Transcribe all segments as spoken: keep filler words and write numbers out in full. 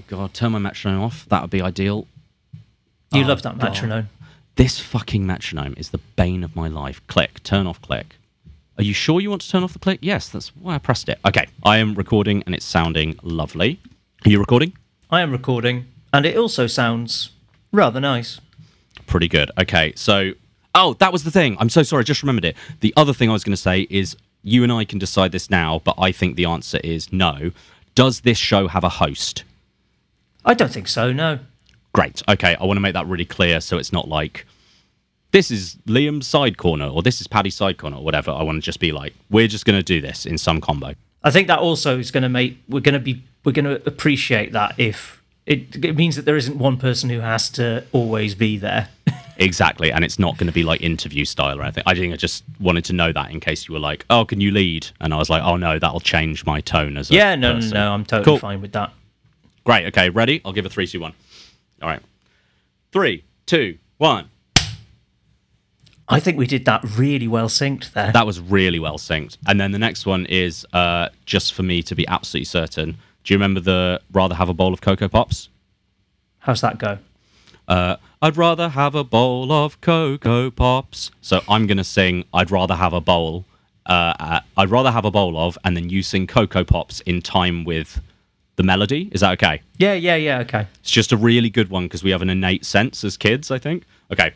God, turn my metronome off. That would be ideal. You Oh, love that God. metronome. This fucking metronome is the bane of my life. Click, turn off click. Are you sure you want to turn off the click? Yes, that's why I pressed it. Okay, I am recording and it's sounding lovely. Are you recording? I am recording, and it also sounds rather nice. Pretty good. Okay, so... Oh, that was the thing. I'm so sorry, I just remembered it. The other thing I was going to say is you and I can decide this now, but I think the answer is no. Does this show have a host? I don't think so, no. Great. Okay, I want to make that really clear so it's not like, this is Liam's side corner or this is Paddy's side corner or whatever. I want to just be like, we're just going to do this in some combo. I think that also is going to make, we're going to be, we're going to appreciate that if, it, it means that there isn't one person who has to always be there. Exactly, and it's not going to be like interview style or anything. I think I just wanted to know that in case you were like, oh, can you lead? And I was like, oh no, that'll change my tone as a Yeah, no, person. no, no, I'm totally Cool. fine with that. Great, okay, ready? I'll give a three, two, one. All right. Three, two, one. I think we did that really well synced there. That was really well synced. And then the next one is uh, just for me to be absolutely certain. Do you remember the rather have a bowl of Cocoa Pops? How's that go? Uh, I'd rather have a bowl of Cocoa Pops. So I'm going to sing I'd rather have a bowl. Uh, uh, I'd rather have a bowl of, and then you sing Cocoa Pops in time with the melody. Is that okay? Yeah, yeah, yeah, okay. It's just a really good one because we have an innate sense as kids, I think. Okay.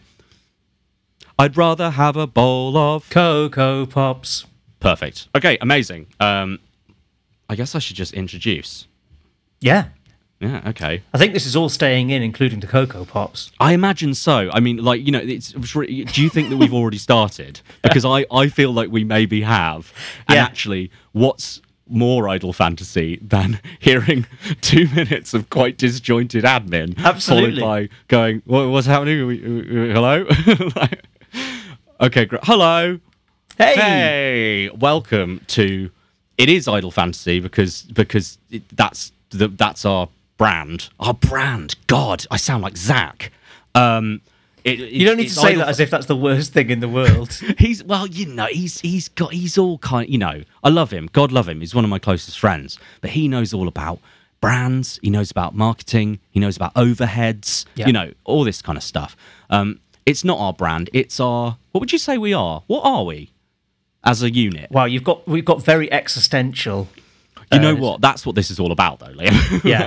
I'd rather have a bowl of... Cocoa Pops. Perfect. Okay, amazing. Um, I guess I should just introduce. Yeah. Yeah, okay. I think this is all staying in, including the Cocoa Pops. I imagine so. I mean, like, you know, it's, it's re- do you think that we've already started? Because I, I feel like we maybe have. And Yeah. actually, what's more idle fantasy than hearing two minutes of quite disjointed admin, Absolutely. followed by going, what, "What's happening? Are we, are we- hello?" Like, okay, great. Hello. Hey! Hey, welcome to. It is idle fantasy because because it, that's the, that's our brand. Our brand. God, I sound like Zach. Um, it, it, You don't need to it's say idle that as if that's the worst thing in the world. He's well, you know, he's he's got he's all kind. You know, I love him. God love him. He's one of my closest friends. But he knows all about brands. He knows about marketing. He knows about overheads. Yeah. You know, all this kind of stuff. Um, it's not our brand. It's our. What would you say we are? What are we as a unit? Wow, you've got we've got very existential. You know uh, what? That's what this is all about, though, Liam. Yeah.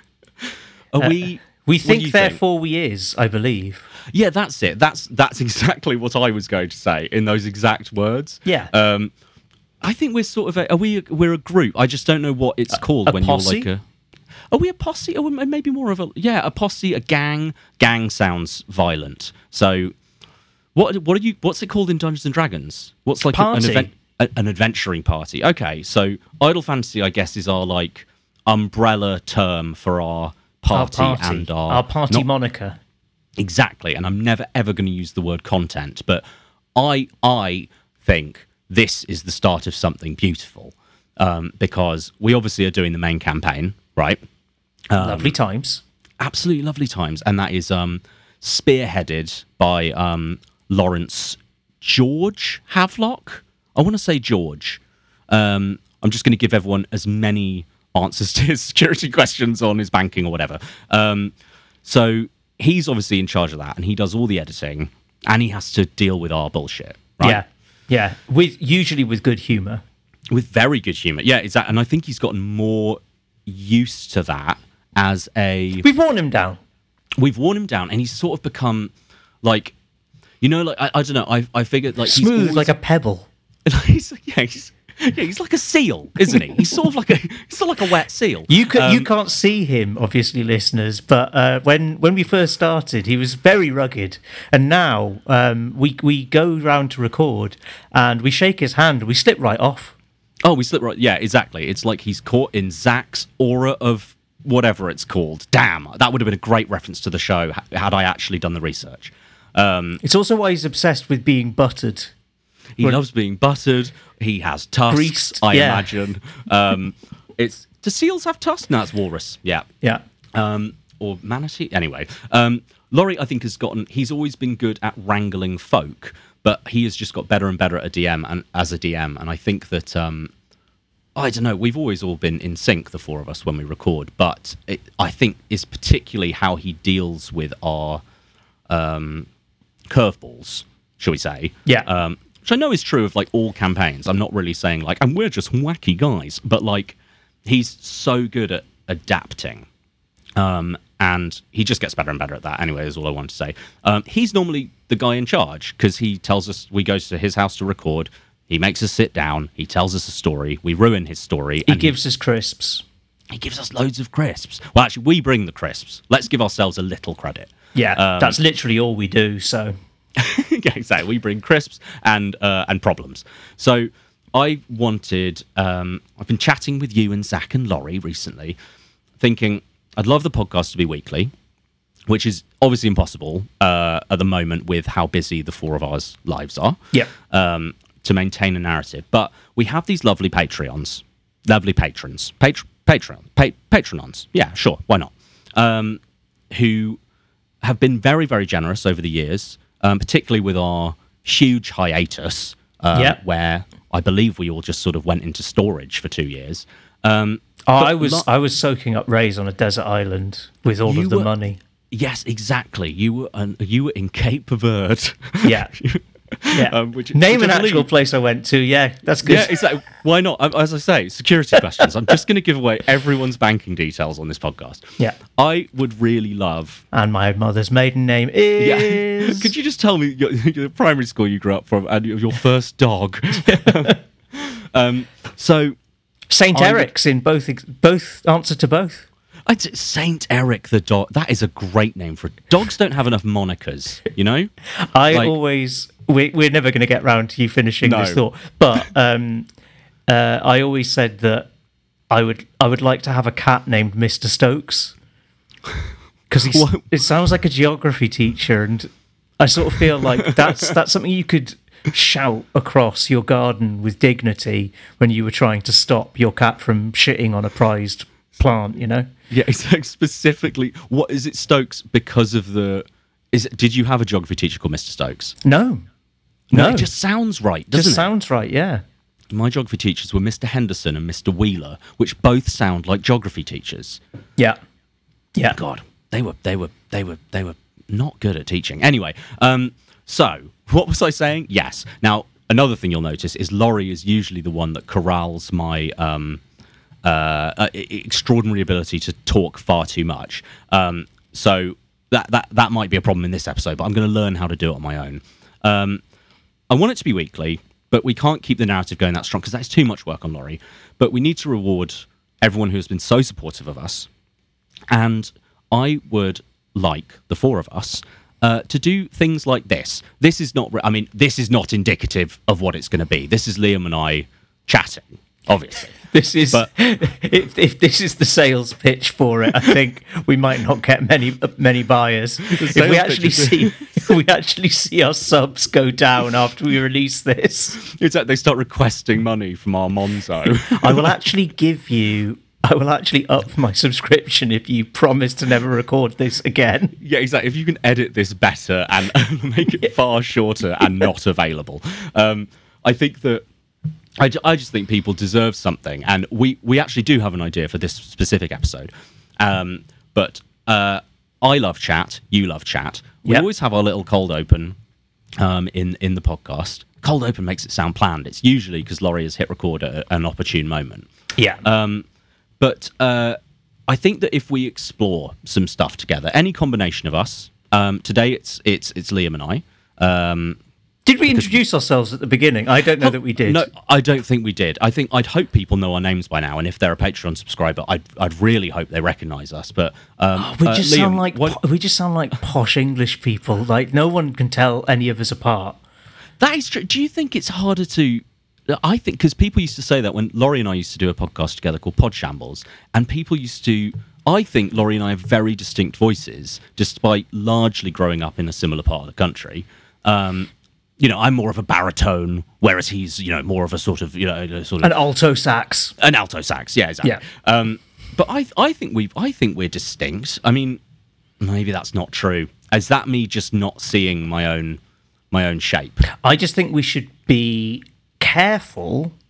Are we? We what do think, you therefore we is, I believe. Yeah, that's it. That's that's exactly what I was going to say in those exact words. Yeah. Um, I think we're sort of a, are we a, we're a group. I just don't know what it's called a when posse? you're like a. Are we a posse? Or maybe more of a yeah, a posse, a gang. Gang sounds violent. So, what what are you? What's it called in Dungeons and Dragons? What's like a- an Party. event? A, an adventuring party. Okay, so idle fantasy, I guess, is our like umbrella term for our party, our party. and our Our party not- moniker. Exactly, and I'm never ever going to use the word content, but I I think this is the start of something beautiful um, because we obviously are doing the main campaign, right? Um, Lovely times. Absolutely lovely times, and that is um, spearheaded by um, Lawrence George Havelock. I want to say George. Um, I'm just going to give everyone as many answers to his security questions on his banking or whatever. Um, so he's obviously in charge of that, and he does all the editing, and he has to deal with our bullshit, right? Yeah. Yeah. With usually with good humour. With very good humour. Yeah, exactly. And I think he's gotten more used to that as a... We've worn him down. We've worn him down, and he's sort of become like... You know, like, I, I don't know, I, I figured like... Smooth he's always, like a pebble. he's, yeah, he's, yeah, he's like a seal, isn't he? He's sort of like a he's sort of like a wet seal. You can, Um, you can't see him, obviously, listeners. But uh, when when we first started, he was very rugged, and now um, we we go round to record, and we shake his hand, and we slip right off. Oh, we slip right. Yeah, exactly. It's like he's caught in Zach's aura of whatever it's called. Damn, that would have been a great reference to the show ha- had I actually done the research. Um, It's also why he's obsessed with being buttered. he Well- loves being buttered. He has tusks, Greased, I yeah. imagine. Um, it's do seals have tusks? No, it's walrus. Yeah. Yeah. Um, or manatee. Anyway, um, Laurie, I think, has gotten. He's always been good at wrangling folk, but he has just got better and better at a D M and as a D M. And I think that um, I don't know. We've always all been in sync, the four of us, when we record. But it, I think is particularly how he deals with our um, curveballs, shall we say? Yeah. Um, which I know is true of like all campaigns. I'm not really saying like, and we're just wacky guys, but like, he's so good at adapting, um, and he just gets better and better at that. Anyway, is all I want to say. Um, he's normally the guy in charge because he tells us we go to his house to record. He makes us sit down. He tells us a story. We ruin his story. He and gives us crisps. He gives us loads of crisps. Well, actually, we bring the crisps. Let's give ourselves a little credit. Yeah, Um, that's literally all we do. So yeah, exactly. We bring crisps and uh, and problems. So I wanted. Um, I've been chatting with you and Zach and Laurie recently, thinking I'd love the podcast to be weekly, which is obviously impossible uh, at the moment with how busy the four of ours lives are. yeah, Um, to maintain a narrative, but we have these lovely Patreons, lovely patrons, Pat- Patreon, pa- Patronons. Yeah, sure, why not? Um, who have been very, very generous over the years, um, particularly with our huge hiatus, uh, Yeah. where I believe we all just sort of went into storage for two years. Um, oh, but I was lo- I was soaking up rays on a desert island with all You of the were- money. yes, exactly. You were un- you were in Cape Verde. Yeah, yeah. Um, which- Name which an I actual believe- place I went to. Yeah, that's good. Yeah, exactly. Why not? Um, As I say, security questions. I'm just going to give away everyone's banking details on this podcast. Yeah. I would really love. And my mother's maiden name is. Could you just tell me your, your primary school you grew up from and your your first dog? um. So Saint I would- Eric's in both ex- both answer to both. I'd say Saint Eric the dog. That is a great name for dogs. Don't have enough monikers, you know. I Like- always we we're never going to get round to you finishing No. this thought, but um, uh, I always said that I would I would like to have a cat named Mister Stokes because What? it sounds like a geography teacher, and I sort of feel like that's that's something you could shout across your garden with dignity when you were trying to stop your cat from shitting on a prized plant, you know. Yeah, exactly. Specifically, what is it, Stokes? Because of the. Is it, did you have a geography teacher called Mister Stokes? No, no, it just sounds right, doesn't just it? sounds right. Yeah, My geography teachers were Mister Henderson and Mister Wheeler, which both sound like geography teachers. yeah, yeah. God, they were they were they were they were not good at teaching. Anyway, um, so what was I saying? Yes. Now another thing you'll notice is Laurie is usually the one that corrals my um, uh, uh, e- extraordinary ability to talk far too much. Um, so that that that might be a problem in this episode, but I'm going to learn how to do it on my own. Um, I want it to be weekly, but we can't keep the narrative going that strong because that's too much work on Laurie. But we need to reward everyone who has been so supportive of us. And I would like the four of us uh, to do things like this. This is not, I mean, this is not indicative of what it's going to be. This is Liam and I chatting, obviously. This is But- if if this is the sales pitch for it, I think we might not get many many buyers. If we sales actually pitch see is- if we actually see our subs go down after we release this, It's like they start requesting money from our Monzo. I will actually give you. I will actually up my subscription if you promise to never record this again. Yeah, exactly. If you can edit this better and make it far shorter and not available, um, I think that I, ju- I just think people deserve something, and we we actually do have an idea for this specific episode. Um, but uh, I love chat. You love chat. We Yep. always have our little cold open um, in in the podcast. Cold open makes it sound planned. It's usually because Laurie has hit record at an opportune moment. Yeah. Um, but uh, I think that if we explore some stuff together, any combination of us, um, today it's it's it's Liam and I. Um, did we introduce ourselves at the beginning? I don't know that we did. No, I don't think we did. I think I'd hope people know our names by now, and if they're a Patreon subscriber, I'd I'd really hope they recognise us. But um, We uh, just Liam, sound like what- po- we just sound like posh English people. Like no one can tell any of us apart. that is true. Do you think it's harder to? I think because people used to say that when Laurie and I used to do a podcast together called Pod Shambles, and people used to. I think Laurie and I have very distinct voices, despite largely growing up in a similar part of the country. Um, you know, I'm more of a baritone, whereas he's, you know, more of a sort of, you know, sort of An alto sax. an alto sax. Yeah, exactly. Yeah. Um, but I, I think we, I think we're distinct. I mean, maybe that's not true. Is that me just not seeing my own, my own shape? I just think we should be careful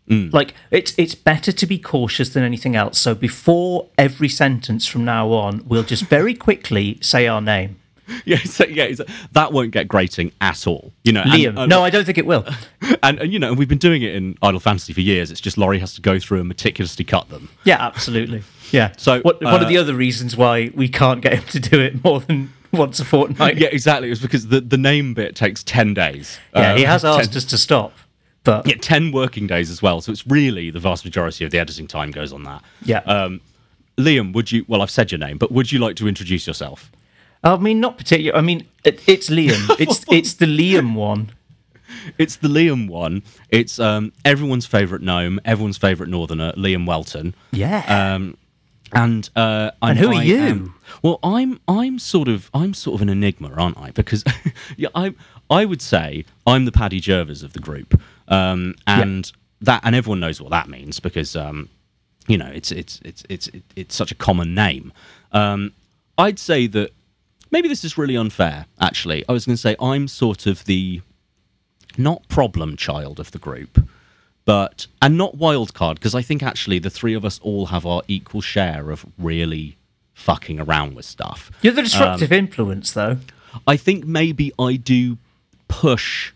Like, it's it's better to be cautious than anything else. So before every sentence from now on, we'll just very quickly say our name. Yeah, so, yeah, so that won't get grating at all. You know, Liam. And, and, no, I don't think it will. And, and you know, we've been doing it in Idle Fantasy for years. It's just Laurie has to go through and meticulously cut them. Yeah, absolutely. Yeah. So what, uh, one of the other reasons why we can't get him to do it more than once a fortnight. Yeah, exactly. It was because the, the name bit takes ten days. Yeah, Um, he has asked ten, us to stop, but yeah, ten working days as well. So it's really the vast majority of the editing time goes on that. yeah. Um, Liam, would you? Well, I've said your name, but would you like to introduce yourself? I mean, not particularly. I mean, it, it's Liam. It's it's the Liam one. It's the Liam one. It's um, everyone's favourite gnome, everyone's favourite northerner, Liam Welton. Yeah. Um, and uh, And who are I you? am- well, I'm I'm sort of I'm sort of an enigma, aren't I? Because yeah, I I would say I'm the Paddy Jervis of the group, um, and that and everyone knows what that means because um, you know it's it's it's it's it's such a common name. Um, I'd say that maybe this is really unfair. Actually, I was going to say I'm sort of the not problem child of the group, but and not wild card because I think actually the three of us all have our equal share of really fucking around with stuff. You're the disruptive influence, though. I think maybe I do push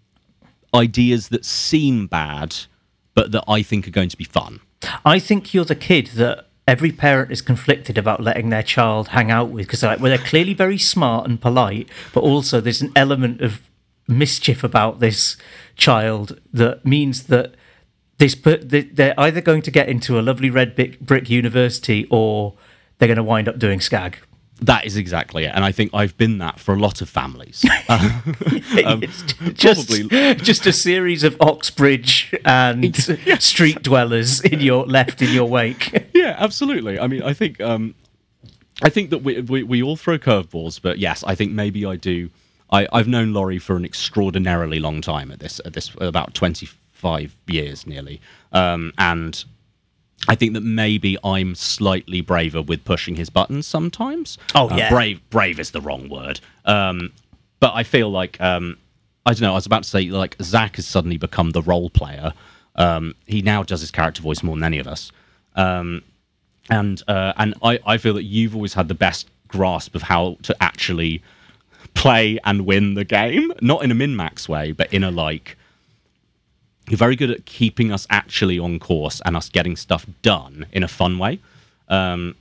ideas that seem bad, but that I think are going to be fun. I think you're the kid that every parent is conflicted about letting their child hang out with because they're, like, well, they're clearly very smart and polite, but also there's an element of mischief about this child that means that this they're either going to get into a lovely red brick, brick university or they're going to wind up doing skag. That is exactly it, and I think I've been that for a lot of families. Uh, um, it's just, probably- just a series of Oxbridge and street dwellers in your left in your wake. Yeah, absolutely. I mean, I think um, I think that we, we we all throw curveballs, but yes, I think maybe I do. I, I've known Laurie for an extraordinarily long time at this at this about twenty-five years nearly, um, and I think that maybe I'm slightly braver with pushing his buttons sometimes. Oh, Uh, yeah. brave brave is the wrong word, um, but I feel like um, I don't know. I was about to say like Zach has suddenly become the role player. Um, he now does his character voice more than any of us. Um, and uh, and I, I feel that you've always had the best grasp of how to actually play and win the game, not in a min-max way, but in a like, you're very good at keeping us actually on course and us getting stuff done in a fun way. Um,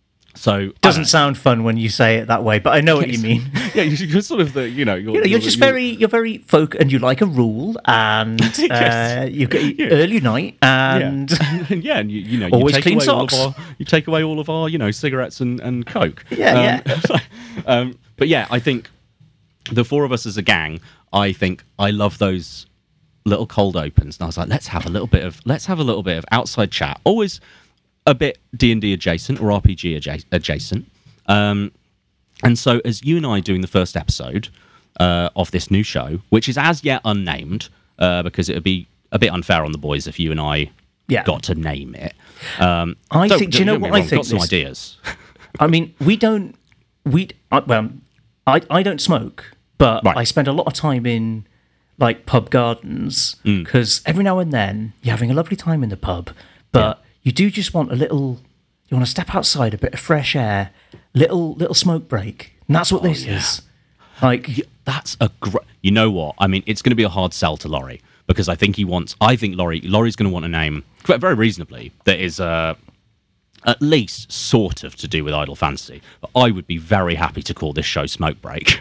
so Doesn't sound fun when you say it that way, but I know what you mean. yeah, you're sort of the you know you're, You know, you're just very, you're very folk, and you like a rule, and Yes. uh, you get Yeah. early night, and yeah, yeah, and you, you know, Always you take clean away all of socks. our, you take away all of our, you know, cigarettes and, and coke. Yeah, um, um, but yeah, I think the four of us as a gang, I think I love those little cold opens, and I was like, let's have a little bit of, let's have a little bit of outside chat, always a bit D and D adjacent or R P G adja- adjacent. Um, and so, as you and I doing the first episode uh, of this new show, which is as yet unnamed, uh, because it would be a bit unfair on the boys if you and I Yeah. got to name it. Um, I don't- think. Do you know don't get what me I wrong, think? Got some this- ideas. I mean, we don't. We I, well, I I don't smoke, but Right. I spend a lot of time in like pub gardens Mm. because every now and then you're having a lovely time in the pub, but you do just want a little. You want to step outside, a bit of fresh air, little little smoke break, and that's what this Oh, yeah. is. Like, Yeah, that's a great. You know what? I mean, it's going to be a hard sell to Laurie because I think he wants. I think Laurie. Laurie's going to want a name, quite very reasonably, that is uh, at least sort of to do with Idle Fantasy. But I would be very happy to call this show Smoke Break.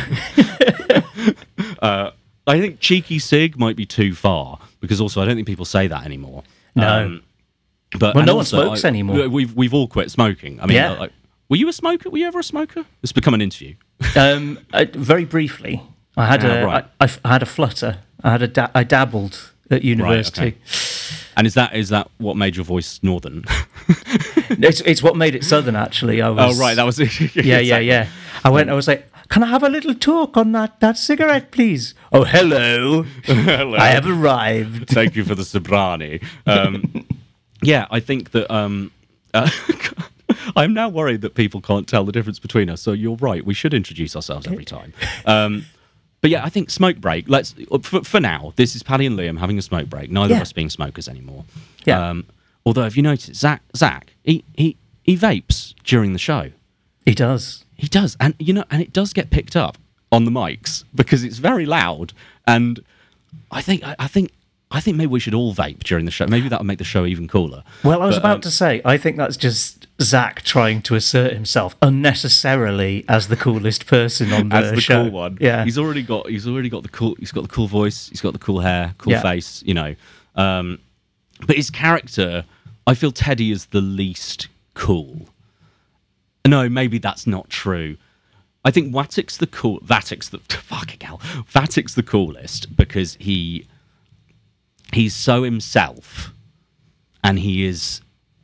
uh, I think Cheeky Sig might be too far because also I don't think people say that anymore. No. but Well, and no one also, smokes I- anymore. We've we've all quit smoking. I mean, Yeah. like, were you a smoker? Were you ever a smoker? It's become an interview. um, uh, very briefly, I had Ah, a right. I, I f- I had a flutter. I had a da- I dabbled at university. okay. And is that is that what made your voice northern? It's it's what made it southern. Actually, I was. Oh right, that was it. Yeah, yeah, yeah. I went. I was like, "Can I have a little talk on that that cigarette, please?" Oh, hello. Hello. I have arrived. Thank you for the sobrani. Um, yeah, I think that um, uh, I'm now worried that people can't tell the difference between us. So you're right. We should introduce ourselves every time. Um, but yeah, I think smoke break. Let's for, for now. This is Paddy and Liam having a smoke break. Neither Yeah. of us being smokers anymore. Yeah. Um, although, if you notice, Zach, Zach, he he he vapes during the show. He does. He does, and you know, and it does get picked up on the mics because it's very loud. And I think, I, I think, I think maybe we should all vape during the show. Maybe that would make the show even cooler. Well, I was But, about um, to say, I think that's just Zach trying to assert himself unnecessarily as the coolest person on the, as the show. cool one. Yeah. he's already got, he's already got the cool, he's got the cool voice, he's got the cool hair, cool Yeah. face. You know, um, but his character, I feel Teddy is the least cool. No, maybe that's not true. I think Watik's the cool. Vatic's the fucking hell. Vatic's the coolest because he he's so himself, and he is.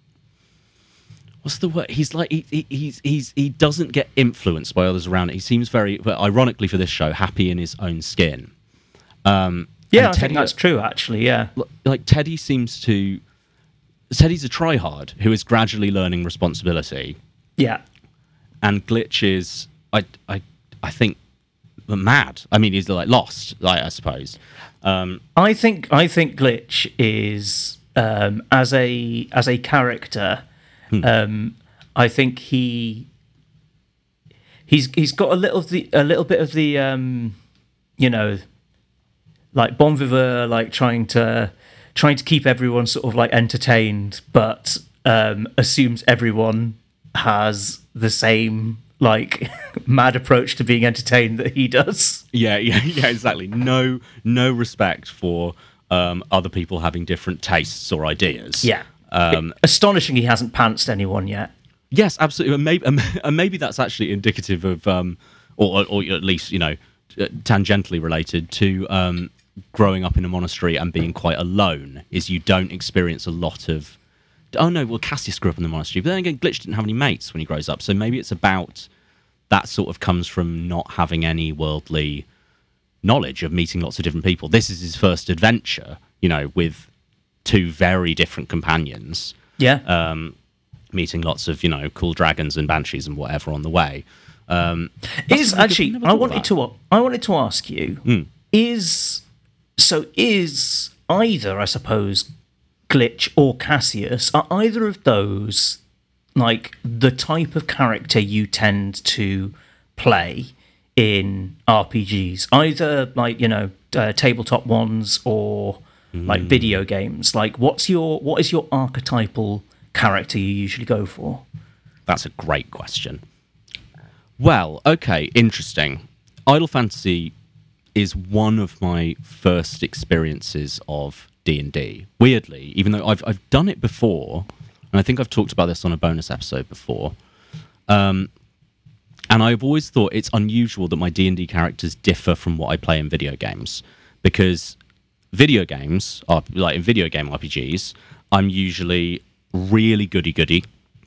What's the word? He's like he, he he's he's he doesn't get influenced by others around it. He seems very, well, ironically for this show, happy in his own skin. Um, Yeah, and I think Teddy- that's true, actually, yeah. like Teddy seems to. Teddy's a tryhard who is gradually learning responsibility. Yeah. And Glitch is, I, I, I think, mad. I mean, he's like lost, like I suppose. Um, I think I think Glitch is um, as a as a character. Hmm. Um, I think he he's he's got a little of the a little bit of the um, you know, like bon vivant, like trying to trying to keep everyone sort of like entertained, but um, assumes everyone has the same like mad approach to being entertained that he does. yeah, yeah, yeah, exactly. No, no respect for um, other people having different tastes or ideas. Yeah. Um, Astonishing he hasn't pantsed anyone yet. yes, absolutely. And maybe, and maybe that's actually indicative of, um, or, or at least you know, tangentially related to um, growing up in a monastery and being quite alone. Is you don't experience a lot of. Oh no, well Cassius grew up in the monastery, but then again, Glitch didn't have any mates when he grows up, so maybe it's about that sort of comes from not having any worldly knowledge of meeting lots of different people. This is his first adventure, you know, with two very different companions, Yeah. um, meeting lots of, you know, cool dragons and banshees and whatever on the way. Um, is that's really good. actually Never I thought of wanted that. to I wanted to ask you Mm. is so is either I suppose Glitch or Cassius, are either of those like the type of character you tend to play in R P Gs, either like you know uh, tabletop ones or like video games? Like what's your what is your archetypal character you usually go for? That's a great question. Well, okay, interesting. Idle Fantasy is one of my first experiences of D and D. Weirdly, even though I've I've done it before, and I think I've talked about this on a bonus episode before, um, and I've always thought it's unusual that my D and D characters differ from what I play in video games, because video games are like in video game R P Gs, I'm usually really goody goody,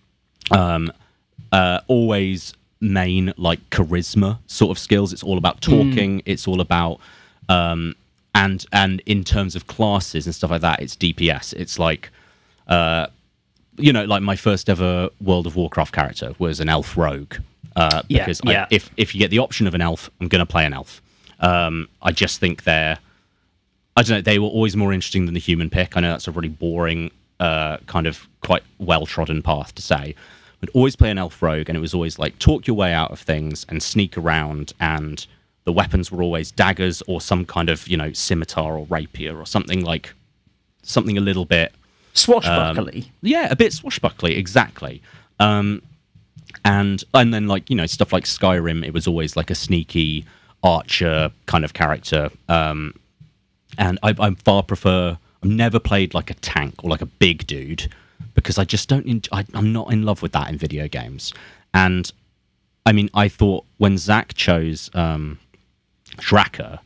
um, uh, always main like charisma sort of skills. It's all about talking. Mm. It's all about um, and and in terms of classes and stuff like that, it's D P S. It's like uh, you know, like my first ever World of Warcraft character was an elf rogue. Uh, yeah, because yeah. I, if if you get the option of an elf, I'm going to play an elf. Um, I just think they're, I don't know, they were always more interesting than the human pick. I know that's a really boring, uh, kind of quite well-trodden path to say, but always play an elf rogue, and it was always like talk your way out of things and sneak around, and the weapons were always daggers or some kind of, you know, scimitar or rapier or something like, something a little bit... Swashbuckly. Um, yeah, a bit swashbuckly, exactly. Um, and and then, like, you know, stuff like Skyrim, it was always like a sneaky archer kind of character. Um, and I, I far prefer... I've never played like a tank or like a big dude because I just don't... En- I, I'm not in love with that in video games. And, I mean, I thought when Zach chose um, Draka,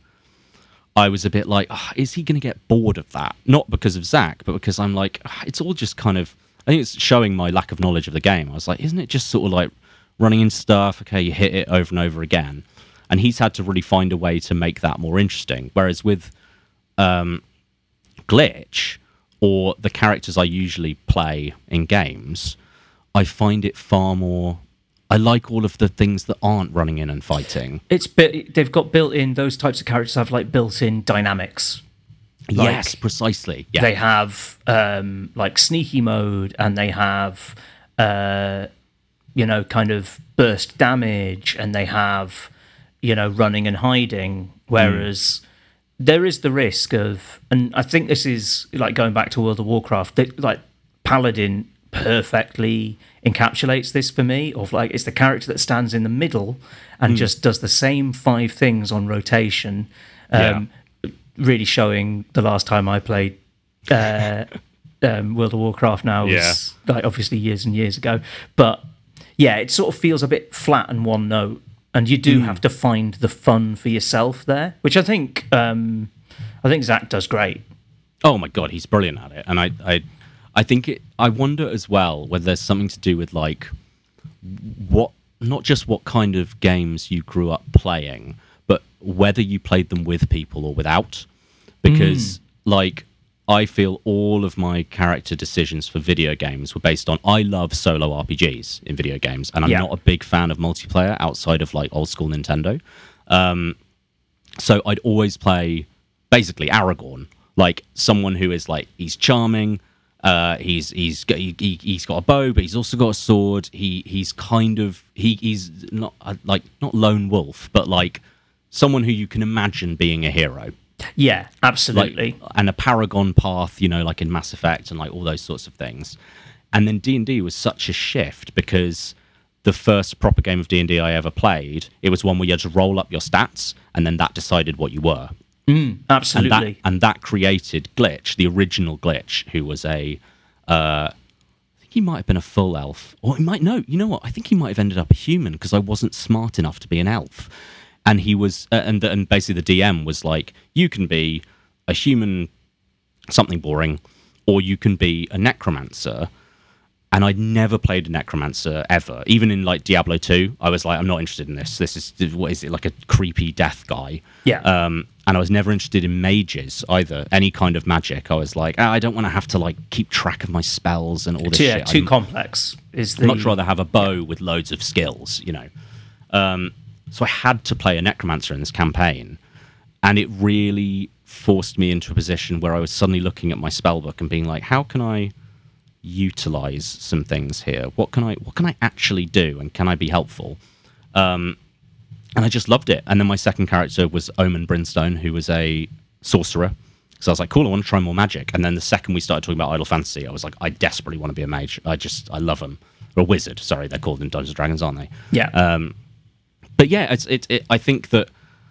I was a bit like, oh, is he going to get bored of that? Not because of Zach, but because I'm like, oh, it's all just kind of... I think it's showing my lack of knowledge of the game. I was like, isn't it just sort of like running into stuff? Okay, you hit it over and over again. And he's had to really find a way to make that more interesting. Whereas with um, Glitch, or the characters I usually play in games, I find it far more... I like all of the things that aren't running in and fighting. It's bit, they've got built in, those types of characters have like built in dynamics. Like, yes, precisely. Yeah. They have um, like sneaky mode, and they have uh, you know, kind of burst damage, and they have, you know, running and hiding. Whereas mm. there is the risk of, and I think this is like going back to World of Warcraft, that like Paladin perfectly encapsulates this for me, of like it's the character that stands in the middle and mm. just does the same five things on rotation. Um, yeah. Really showing the last time I played uh, um, World of Warcraft now was yeah. like obviously years and years ago, but yeah, it sort of feels a bit flat and one note, and you do mm. have to find the fun for yourself there, which I think um, I think Zach does great. Oh my god, he's brilliant at it, and I I I think it. I wonder as well whether there's something to do with like what, not just what kind of games you grew up playing, but whether you played them with people or without. Because, mm. like, I feel all of my character decisions for video games were based on, I love solo R P Gs in video games, and I'm yeah. not a big fan of multiplayer outside of, like, old school Nintendo. Um, so I'd always play, basically, Aragorn. Like, someone who is, like, he's charming, uh, he's he's he, he, he's got a bow, but he's also got a sword. He He's kind of, he he's not, uh, like, not lone wolf, but, like, someone who you can imagine being a hero. Yeah, absolutely. Like, and a Paragon path, you know, like in Mass Effect and like all those sorts of things. And then D and D was such a shift because the first proper game of D and D I ever played, it was one where you had to roll up your stats and then that decided what you were. Mm, absolutely. And that, and that created Glitch, the original Glitch, who was a... Uh, I think he might have been a full elf. Or he might... No, you know what? I think he might have ended up a human because I wasn't smart enough to be an elf. And he was, uh, and and basically the D M was like, you can be a human, something boring, or you can be a necromancer. And I'd never played a necromancer ever. Even in like Diablo two, I was like, I'm not interested in this. This is, what is it, like a creepy death guy? Yeah. Um, and I was never interested in mages either, any kind of magic. I was like, oh, I don't want to have to like keep track of my spells and all this yeah, shit. Too I'm, complex is the... I'd much rather have a bow with loads of skills, you know. Um, So I had to play a necromancer in this campaign, and it really forced me into a position where I was suddenly looking at my spellbook and being like, how can I utilize some things here? What can I what can I actually do, and can I be helpful? Um, and I just loved it. And then my second character was Omen Brimstone, who was a sorcerer. So I was like, cool, I want to try more magic. And then the second we started talking about Idle Fantasy, I was like, I desperately want to be a mage. I just, I love them. Or a wizard, sorry, they're called in Dungeons and Dragons, aren't they? Yeah. Um, But yeah, it's it, it. I think that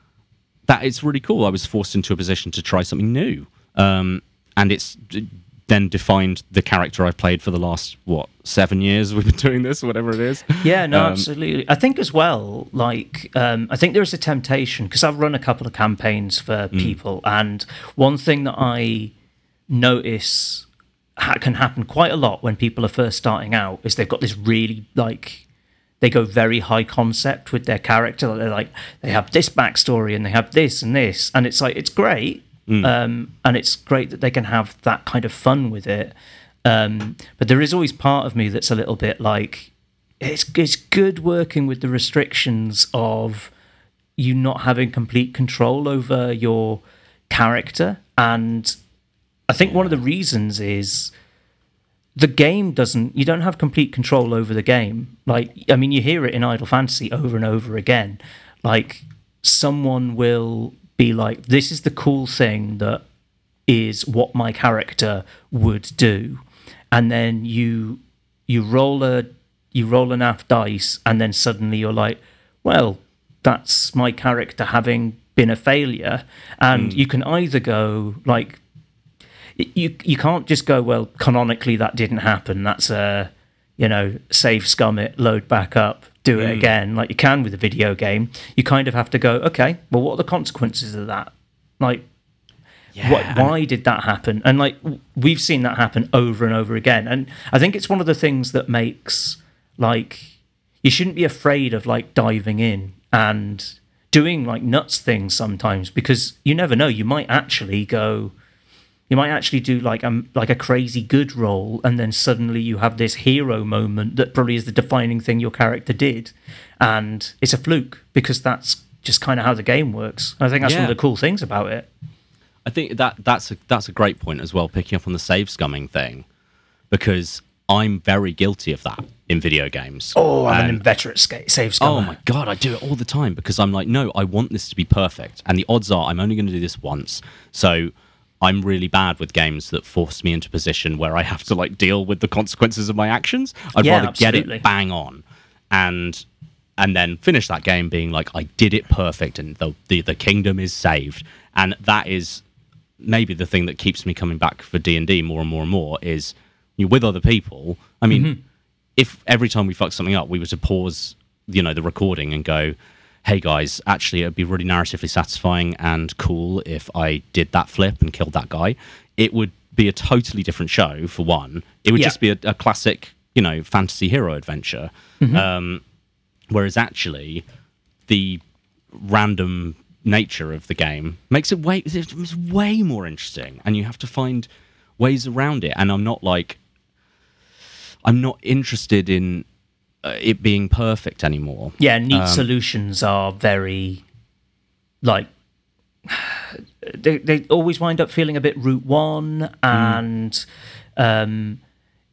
that it's really cool. I was forced into a position to try something new, um, and it's d- then defined the character I've played for the last what seven years. We've been doing this, whatever it is. Yeah, no, um, absolutely. I think as well, like um, I think there is a temptation because I've run a couple of campaigns for mm. people, and one thing that I notice ha- can happen quite a lot when people are first starting out is they've got this really like. They go very high concept with their character. They're like, they have this backstory and they have this and this. And it's like, it's great. Mm. Um, and it's great that they can have that kind of fun with it. Um, but there is always part of me that's a little bit like, it's, it's good working with the restrictions of you not having complete control over your character. And I think one of the reasons is... the game doesn't, you don't have complete control over the game. Like, I mean, you hear it in Idle Fantasy over and over again. Like, someone will be like, this is the cool thing that is what my character would do. And then you you roll a you roll enough dice, and then suddenly you're like, well, that's my character having been a failure. And mm. you can either go, like, You you can't just go, well, canonically that didn't happen. That's a, you know, save, scum it, load back up, do it mm. again, like you can with a video game. You kind of have to go, okay, well, what are the consequences of that? Like, yeah, what, why did that happen? And like, we've seen that happen over and over again. And I think it's one of the things that makes, like, you shouldn't be afraid of like diving in and doing like nuts things sometimes, because you never know, you might actually go... You might actually do like a like a crazy good roll, and then suddenly you have this hero moment that probably is the defining thing your character did, and it's a fluke because that's just kind of how the game works. I think that's Yeah. one of the cool things about it. I think that that's a that's a great point as well, picking up on the save scumming thing, because I'm very guilty of that in video games. Oh, I'm And- an inveterate sca- save scummer. Oh my god, I do it all the time because I'm like, no, I want this to be perfect, and the odds are I'm only going to do this once. So I'm really bad with games that force me into a position where I have to like deal with the consequences of my actions. I'd Yeah, rather get absolutely. it bang on, and and then finish that game being like, I did it perfect, and the the, the kingdom is saved. And that is maybe the thing that keeps me coming back for D and D more and more and more is you're with other people. I mean, Mm-hmm. if every time we fuck something up, we were to pause, you know, the recording and go, hey guys, actually it'd be really narratively satisfying and cool if I did that flip and killed that guy, it would be a totally different show, for one. It would Yeah. just be a, a classic, you know, fantasy hero adventure. Mm-hmm. Um, whereas actually the random nature of the game makes it way it's way more interesting, and you have to find ways around it. And I'm not like I'm not interested in uh, it being perfect anymore. Yeah, neat Um, solutions are very, like, they they always wind up feeling a bit route one, and um,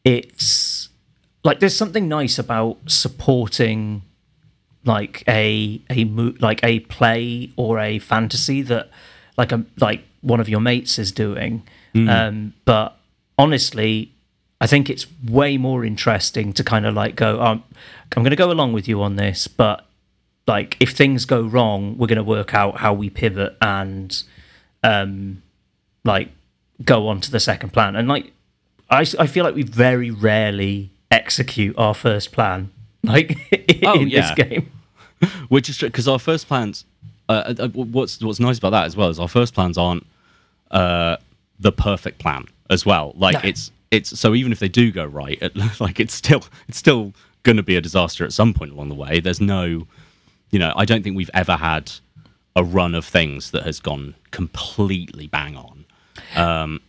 it's like there's something nice about supporting like a a mo- like a play or a fantasy that like a like one of your mates is doing. Um, but honestly, I think it's way more interesting to kind of like go, um, I'm going to go along with you on this, but like if things go wrong, we're going to work out how we pivot and um, like go on to the second plan. And like I, I feel like we very rarely execute our first plan, like in Oh, this yeah. game. Which is true, because our first plans. Uh, uh, what's what's nice about that as well is our first plans aren't uh, the perfect plan as well. Like No. it's it's so even if they do go right, it, like it's still it's still going to be a disaster at some point along the way. There's no, you know, I don't think we've ever had a run of things that has gone completely bang on. Um,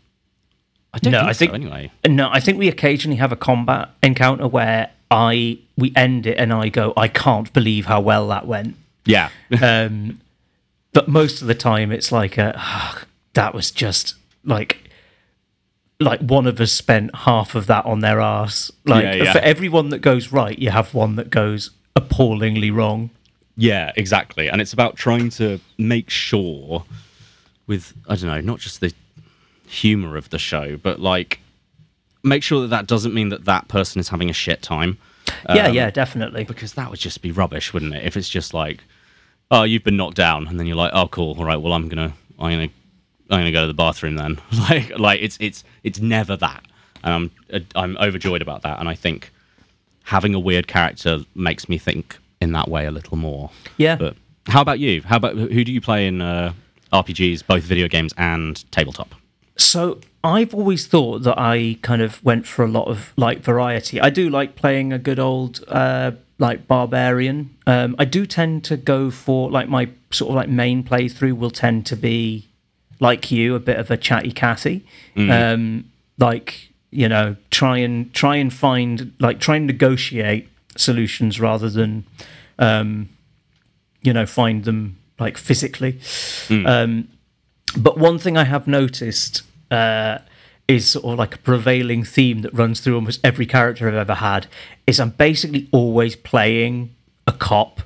I don't No, think I so, think anyway. No, I think we occasionally have a combat encounter where I we end it and I go, I can't believe how well that went. Yeah, Um, but most of the time, it's like a, "Ah, that was just like like one of us spent half of that on their arse. Like Yeah, yeah. for everyone that goes right, you have one that goes appallingly wrong. yeah, exactly. And it's about trying to make sure with I don't know, not just the humor of the show, but like make sure that that doesn't mean that that person is having a shit time. yeah, Um, yeah, definitely. Because that would just be rubbish, wouldn't it? If it's just like, oh, you've been knocked down, and then you're like, oh, cool, all right, well, I'm gonna, I'm gonna, I'm gonna go to the bathroom then. like, like it's it's it's never that, and I'm I'm overjoyed about that, and I think having a weird character makes me think in that way a little more. Yeah. But how about you? How about who do you play in uh, R P Gs, both video games and tabletop? So I've always thought that I kind of went for a lot of like variety. I do like playing a good old uh, like barbarian. Um, I do tend to go for like my sort of like main playthrough will tend to be like you, a bit of a chatty Cathy. Um, like you know, try and try and find like try and negotiate solutions rather than um, you know find them like physically. Um, but one thing I have noticed uh, is sort of like a prevailing theme that runs through almost every character I've ever had is I'm basically always playing a cop.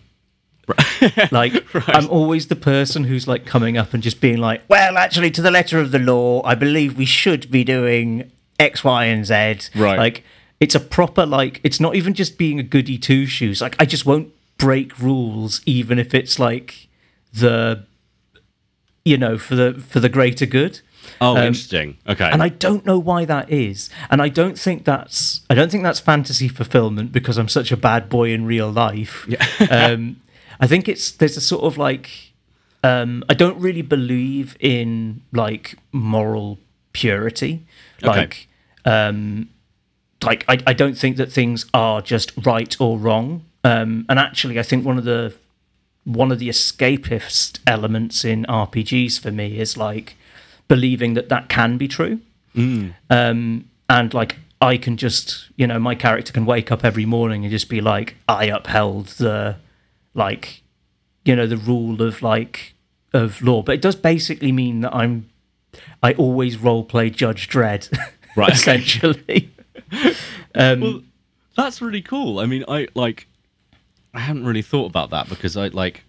Like I'm always the person who's like coming up and just being like, well, actually, to the letter of the law, I believe we should be doing X, Y, and Z. Right. Like it's a proper like it's not even just being a goody two shoes. Like I just won't break rules, even if it's like the you know for the for the greater good. Oh, Um, interesting. Okay. And I don't know why that is. And I don't think that's I don't think that's fantasy fulfillment because I'm such a bad boy in real life. Yeah. um, I think it's there's a sort of like um, I don't really believe in like moral purity. Okay. Like um, like I, I don't think that things are just right or wrong. Um, and actually, I think one of the one of the escapist elements in R P Gs for me is like believing that that can be true. Mm. Um, and like I can just, you know, my character can wake up every morning and just be like, I upheld the, like, you know, the rule of like of law. But it does basically mean that I'm, I always role play Judge Dredd, right? Essentially. um, well, that's really cool. I mean, I like, I hadn't really thought about that because I like,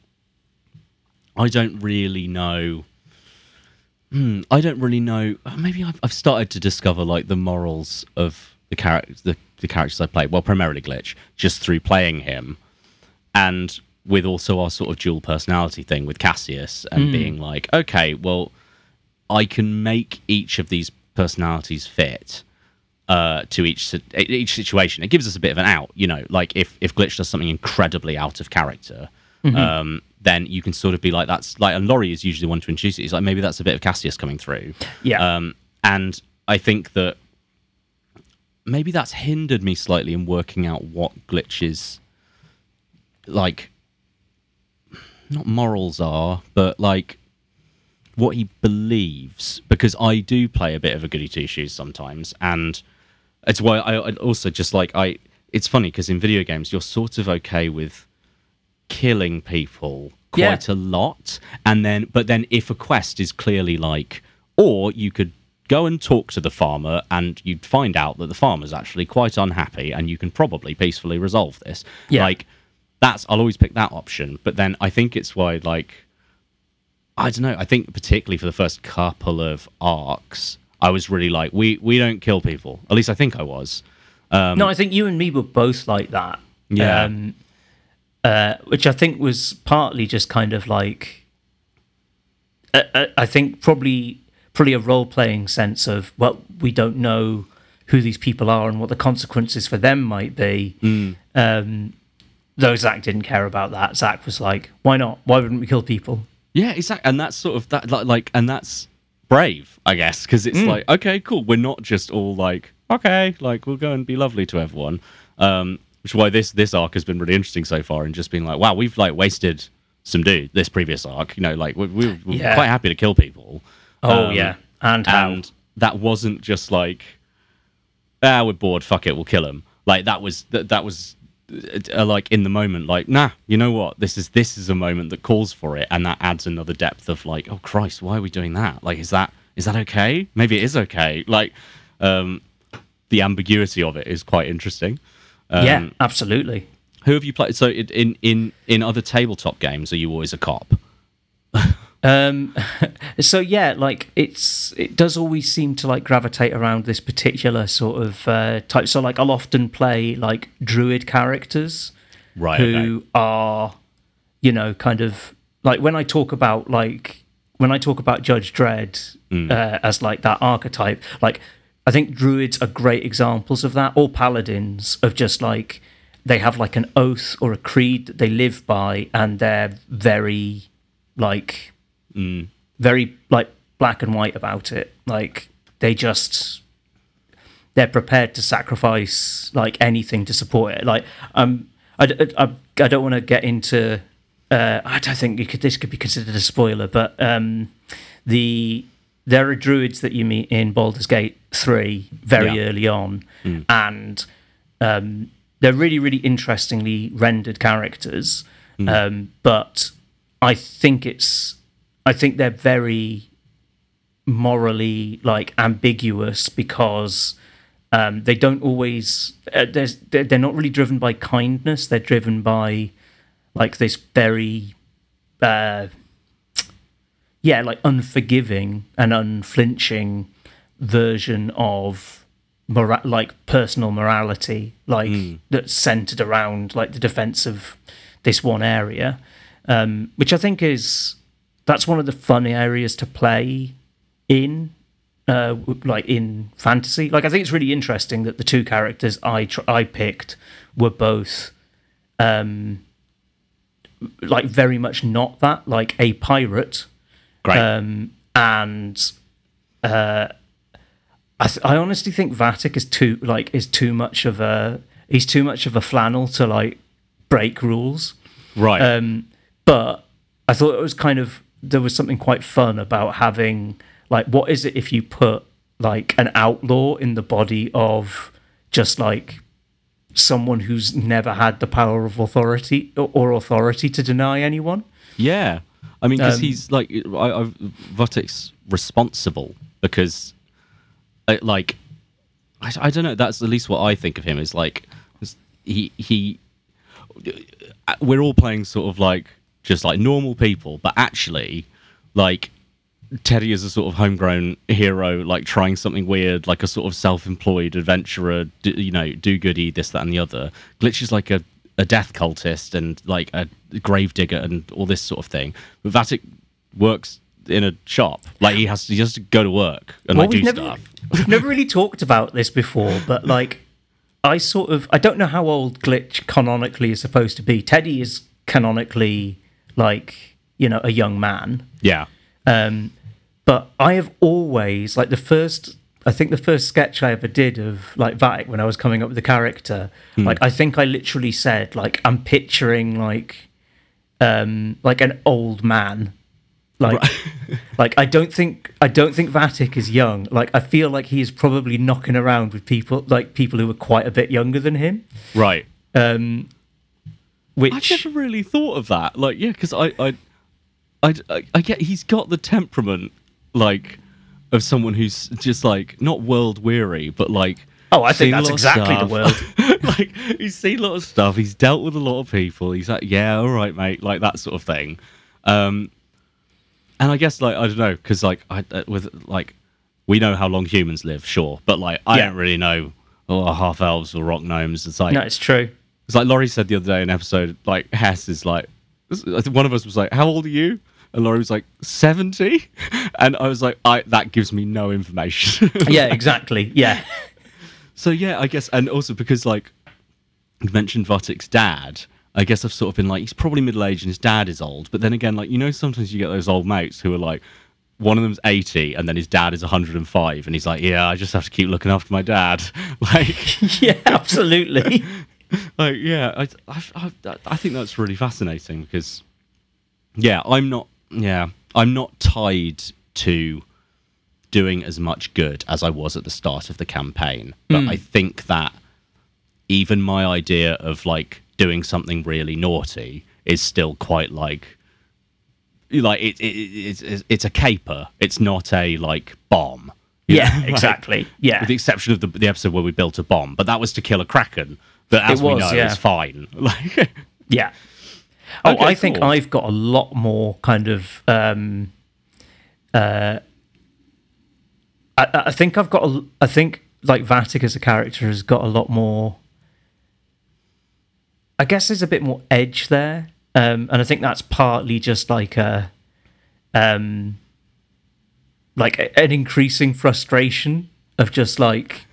I don't really know. Hmm, I don't really know. Maybe I've, I've started to discover like the morals of the characters, the, the characters I play. Well, primarily Glitch, just through playing him, and with also our sort of dual personality thing with Cassius, and mm. being like, okay, well, I can make each of these personalities fit uh, to each each situation. It gives us a bit of an out, you know. Like if if Glitch does something incredibly out of character. Mm-hmm. Um, then you can sort of be like, that's like, and Laurie is usually the one to introduce it. He's like, maybe that's a bit of Cassius coming through. Yeah. Um, and I think that maybe that's hindered me slightly in working out what Glitch's, like, not morals are, but like what he believes. Because I do play a bit of a goody two shoes sometimes. And it's why I, I also just like, I, it's funny because in video games, you're sort of okay with killing people quite yeah. a lot, and then but then if a quest is clearly like, or you could go and talk to the farmer and you'd find out that the farmer's actually quite unhappy and you can probably peacefully resolve this. Yeah. Like that's I'll always pick that option. But then I think it's why, like, I don't know, I think particularly for the first couple of arcs I was really like, we we don't kill people. At least I think I was. Um, no, I think you and me were both like that. Yeah. Um, Uh, which I think was partly just kind of like, uh, I think probably probably a role-playing sense of, well, we don't know who these people are and what the consequences for them might be. Mm. Um, though Zach didn't care about that. Zach was like, why not? Why wouldn't we kill people? Yeah, exactly. And that's sort of that, like, and that's brave, I guess, because it's mm. like, okay, cool. We're not just all like, okay, like, we'll go and be lovely to everyone. Um, Which is why this this arc has been really interesting so far, and just being like, wow, we've like wasted some dude this previous arc. You know, like we, we we're yeah. quite happy to kill people. Oh um, yeah, and how? And that wasn't just like, ah, we're bored, fuck it, we'll kill him. Like that was that that was uh, like in the moment, like, nah, you know what? This is this is a moment that calls for it, and that adds another depth of like, oh Christ, why are we doing that? Like, is that is that okay? Maybe it is okay. Like, um, the ambiguity of it is quite interesting. Um, yeah, absolutely. Who have you played? So in, in, in other tabletop games, are you always a cop? um, so yeah, like it's it does always seem to like gravitate around this particular sort of uh, type. So like I'll often play like druid characters, right? Who okay. are, you know, kind of like when I talk about like when I talk about Judge Dredd mm. uh, as like that archetype, like. I think druids are great examples of that, or paladins, of just like they have like an oath or a creed that they live by, and they're very like mm. very like black and white about it. Like they just they're prepared to sacrifice like anything to support it. Like um, I, I, I don't want to get into. Uh, I don't think you could, this could be considered a spoiler, but um, the. There are druids that you meet in Baldur's Gate three very yeah. early on, mm. and um, they're really, really interestingly rendered characters. Mm. Um, but I think it's, I think they're very morally like ambiguous because um, they don't always. Uh, there's, they're, they're not really driven by kindness. They're driven by like this very. Uh, Yeah, like unforgiving and unflinching version of mora- like personal morality, like mm. that's centered around like the defense of this one area, um, which I think is that's one of the fun areas to play in, uh, like in fantasy. Like I think it's really interesting that the two characters I tr- I picked were both, um, like very much not that, like a pirate. Great. Um, and uh, I, th- I honestly think Vatic is too like is too much of a he's too much of a flannel to like break rules. Right. Um, but I thought it was kind of there was something quite fun about having like, what is it if you put like an outlaw in the body of just like someone who's never had the power of authority or authority to deny anyone? Yeah, I mean, because Um, he's like, I, I, Vatic's responsible because, uh, like, I, I don't know. That's at least what I think of him is like, he he. We're all playing sort of like just like normal people, but actually, like, Teddy is a sort of homegrown hero, like trying something weird, like a sort of self-employed adventurer, do, you know, do-goody, this, that, and the other. Glitch is like a, a death cultist and like a grave digger and all this sort of thing. But Vatic works in a shop, like he has to, he has to go to work and Well, like do we've never, stuff. we've never really talked about this before, but like, I sort of, I don't know how old Glitch canonically is supposed to be. Teddy is canonically like, you know, a young man. Yeah, Um, but I have always, like the first, I think the first sketch I ever did of like Vatic when I was coming up with the character, like I think I literally said like, I'm picturing like, um, like an old man. Like, like I don't think I don't think Vatic is young. Like I feel like he is probably knocking around with people like people who are quite a bit younger than him. right. Um, which I've never really thought of that. Like, yeah, because I, I, I, I, I get he's got the temperament, like, of someone who's just like not world weary, but like. oh, I think seen a that's lot of exactly the stuff. world. Like he's seen a lot of stuff. He's dealt with a lot of people. He's like, yeah, all right, mate, like that sort of thing. Um, and I guess like I don't know, because like I uh, with like we know how long humans live, sure, but like I Yeah. don't really know oh, half elves or rock gnomes. It's like No, it's true. it's like Laurie said the other day in an episode, like Hess is like, I think one of us was like, how old are you? And Laurie was like, seventy? And I was like, I that gives me no information. Yeah, exactly. Yeah. So yeah, I guess, and also because like you mentioned Vatic's dad, I guess I've sort of been like, he's probably middle-aged and his dad is old. But then again, like, you know, sometimes you get those old mates who are like, one of them's eighty and then his dad is one hundred and five. And he's like, yeah, I just have to keep looking after my dad. Like, Yeah, absolutely. like yeah, I, I, I, I think that's really fascinating because, yeah, I'm not, yeah, I'm not tied to doing as much good as I was at the start of the campaign. But I think that even my idea of like doing something really naughty is still quite like, like it, it, it it's, it's a caper. It's not a like bomb. You Yeah, know? Like, exactly. Yeah. with the exception of the, the episode where we built a bomb, but that was to kill a kraken. But as It we was, know, yeah. it's fine. Like, Yeah. Oh, Okay, I think cool. I've got a lot more kind of. Um, uh, I, I think I've got. A, I think like Vatic as a character has got a lot more. I guess there's a bit more edge there, um, and I think that's partly just like a, um, like a, an increasing frustration of just like.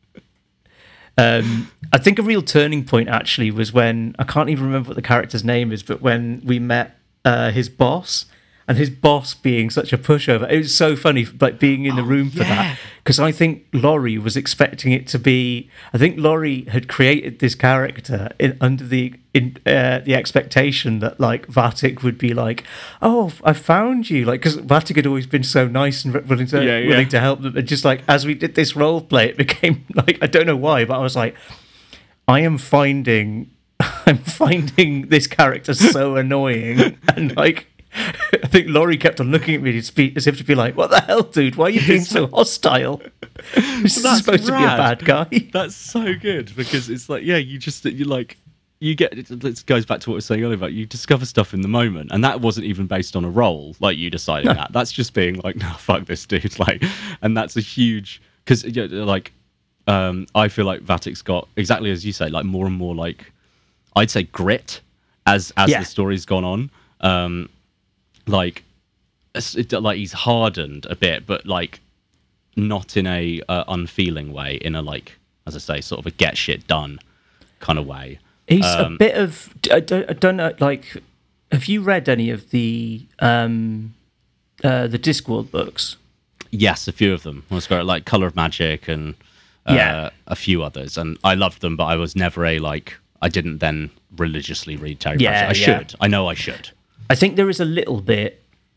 Um, I think a real turning point actually was when I can't even remember what the character's name is, but when we met uh, his boss and his boss being such a pushover, it was so funny, like being in the room for yeah. that because I think Laurie was expecting it to be. I think Laurie had created this character in, under the in uh, the expectation that like Vatic would be like, "Oh, I found you," like because Vatic had always been so nice and willing to Yeah, yeah. willing to help them, and just like as we did this role play, it became like I don't know why, but I was like, I am finding, I'm finding this character so annoying, and like. I think Laurie kept on looking at me as if to be like, "What the hell, dude? Why are you being so hostile? This is that's supposed to be a rad. bad guy." That's so good because it's like, yeah, you just you like you get it, it goes back to what we were saying earlier about you discover stuff in the moment, and that wasn't even based on a role like you decided No. that. That's just being like, no, fuck this dude, like, and that's a huge because you know, like um, I feel like Vatic's got exactly as you say, like more and more like I'd say grit as as Yeah. the story's gone on. Um, like, it's- it, like he's hardened a bit, but like not in a uh, unfeeling way, in a like, as I say, sort of a get shit done kind of way. He's Um, a bit of. I don't, I don't know. Like, have you read any of the um, uh, the Discworld books? Yes, a few of them. I was got like Color of Magic and uh, Yeah. a few others, and I loved them, but I was never a like. I didn't then religiously read Terry Yeah, Pratchett. I yeah. should. I know I should. I think there is a little bit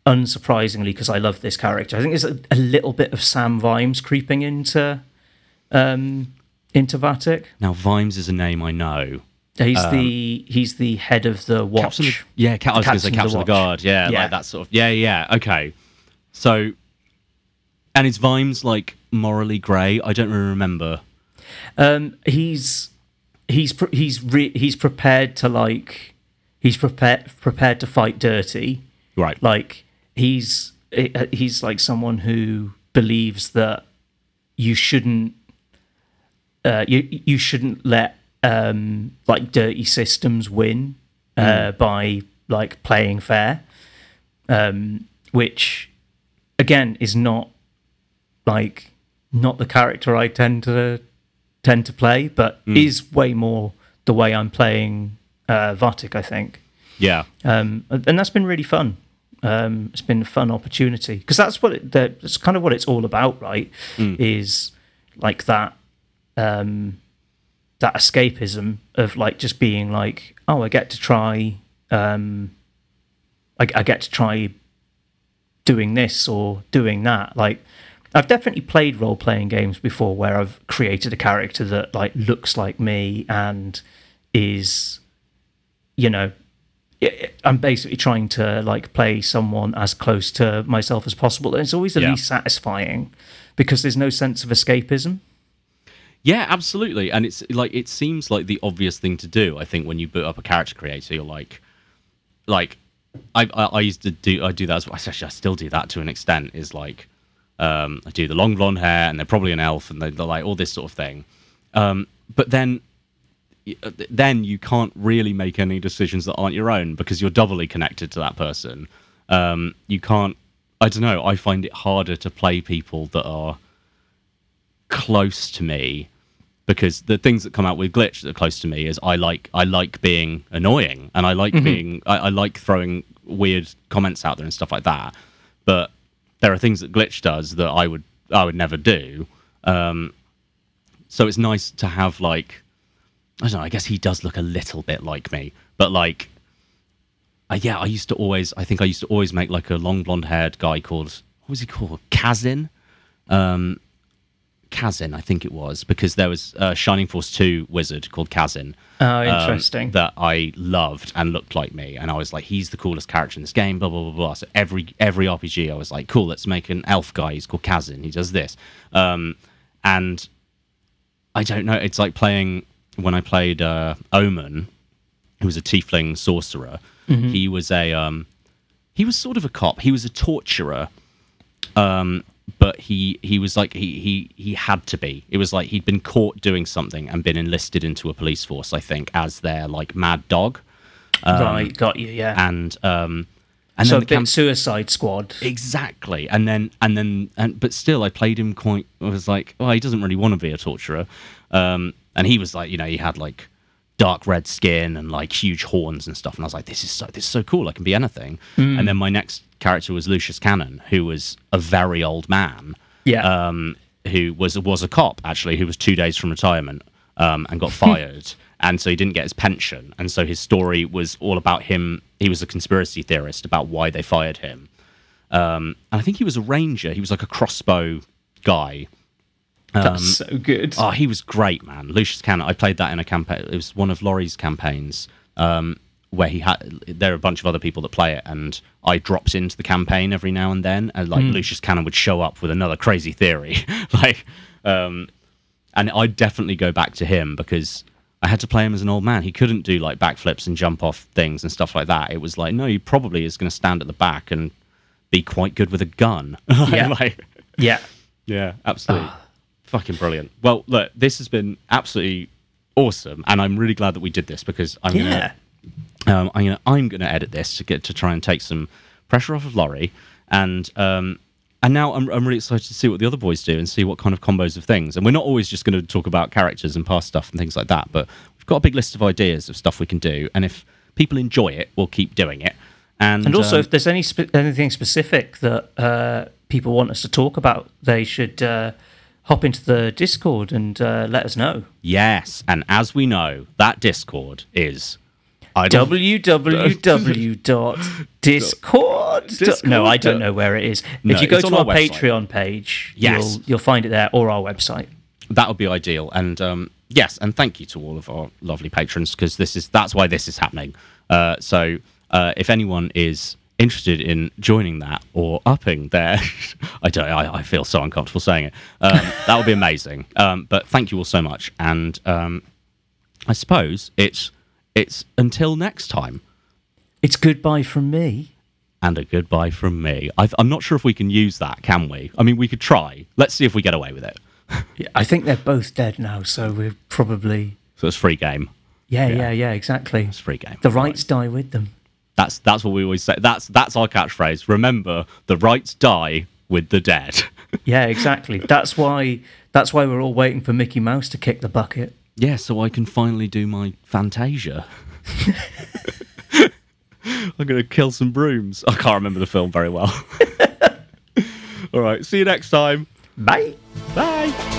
unsurprisingly, because I love this character. I think there's a, a little bit of Sam Vimes creeping into um, into Vatic. Now, Vimes is a name I know. He's um, the he's the head of the watch. Captain of, yeah, Ca- I was going to say Captain of the Guard. Yeah, yeah, like that sort of. Yeah, yeah. Okay. So, and is Vimes like morally grey? I don't really remember. Um, he's he's pre- he's re- he's prepared to like he's prepared prepared to fight dirty. Right. Like he's he's like someone who believes that you shouldn't uh, you you shouldn't let um, like dirty systems win uh, mm. by like playing fair, um, which again is not like not the character I tend to tend to play, but mm. is way more the way I'm playing uh, Vatic, I think. Yeah, um, and that's been really fun. Um, it's been a fun opportunity because that's what it, that's kind of what it's all about, right? Mm. Is like that um, that escapism of like just being like, oh, I get to try, um, I, I get to try doing this or doing that. Like, I've definitely played role playing games before where I've created a character that like looks like me and is, you know. I'm basically trying to like play someone as close to myself as possible, and it's always the yeah. least satisfying because there's no sense of escapism. Yeah, absolutely, and it's like it seems like the obvious thing to do. I think when you boot up a character creator, you're like, like I I, I used to do I do that as well. Actually, I still do that to an extent. Is like um, I do the long blonde hair, and they're probably an elf, and they're, they're like all this sort of thing. Um, but then. Then you can't really make any decisions that aren't your own because you're doubly connected to that person. Um, you can't. I don't know. I find it harder to play people that are close to me because the things that come out with Glitch that are close to me is I like I like being annoying and I like mm-hmm. being I, I like throwing weird comments out there and stuff like that. But there are things that Glitch does that I would I would never do. Um, so it's nice to have like. I don't know, I guess he does look a little bit like me, but like, uh, yeah, I used to always, I think I used to always make like a long blonde haired guy called, what was he called? Kazin? Um, Kazin, I think it was, because there was a Shining Force two wizard called Kazin. Oh, interesting. Um, that I loved and looked like me, and I was like, he's the coolest character in this game, blah, blah, blah, blah. So every, every R P G, I was like, cool, let's make an elf guy, he's called Kazin, he does this. Um, and I don't know, it's like playing... When I played uh, Omen, who was a tiefling sorcerer, mm-hmm. he was a um, he was sort of a cop. He was a torturer, um, but he he was like he he he had to be. It was like he'd been caught doing something and been enlisted into a police force. I think as their like mad dog. Um, right, got you. Yeah, and um, and so then a bit camp- Suicide Squad. Exactly, and then and then and but still, I played him quite. I was like, well, he doesn't really want to be a torturer. Um, And he was like, you know, he had like dark red skin and like huge horns and stuff. And I was like, this is so, this is so cool. I can be anything. Mm. And then my next character was Lucius Cannon, who was a very old man. Yeah. Um, who was was a cop actually, who was two days from retirement um, and got fired, and so he didn't get his pension. And so his story was all about him. He was a conspiracy theorist about why they fired him. Um, and I think he was a ranger. He was like a crossbow guy. That's um, so good. Oh, he was great, man. Lucius Cannon. I played that in a campaign. It was one of Laurie's campaigns um, where he had. There are a bunch of other people that play it, and I dropped into the campaign every now and then, and like mm. Lucius Cannon would show up with another crazy theory, like, um, and I'd definitely go back to him because I had to play him as an old man. He couldn't do like backflips and jump off things and stuff like that. It was like, no, he probably is going to stand at the back and be quite good with a gun. Yeah, like, yeah, yeah, absolutely. Oh. Fucking brilliant. Well, look, this has been absolutely awesome, and I'm really glad that we did this because I'm yeah. gonna, um, I'm gonna, I'm gonna edit this to get to try and take some pressure off of Laurie, and um, and now I'm I'm really excited to see what the other boys do and see what kind of combos of things. And we're not always just going to talk about characters and past stuff and things like that, but we've got a big list of ideas of stuff we can do, and if people enjoy it, we'll keep doing it. And and also, um, if there's any spe- anything specific that uh, people want us to talk about, they should. Uh, hop into the Discord and uh, let us know. Yes, and as we know, that Discord is I don't- www.discord. Discord? No, I don't know where it is. No, If you go it's to on our, our website. Patreon page, Yes. you'll you'll find it there, or our website. That would be ideal. And um, yes, and thank you to all of our lovely patrons, because this is that's why this is happening. Uh, so uh, if anyone is interested in joining that or upping their, I don't, I, I feel so uncomfortable saying it. Um, that would be amazing. Um, but thank you all so much, and um, I suppose it's it's until next time. It's goodbye from me. And a goodbye from me. I've, I'm not sure if we can use that, can we? I mean, we could try. Let's see if we get away with it. Yeah, I think they're both dead now, so we're probably. So it's free game. Yeah, Yeah. yeah, yeah, exactly. It's free game. The rights die with them. That's that's what we always say. That's that's our catchphrase. Remember, the rights die with the dead. Yeah, exactly. That's why. That's why we're all waiting for Mickey Mouse to kick the bucket. Yeah, so I can finally do my Fantasia. I'm going to kill some brooms. I can't remember the film very well. All right, see you next time. Bye. Bye.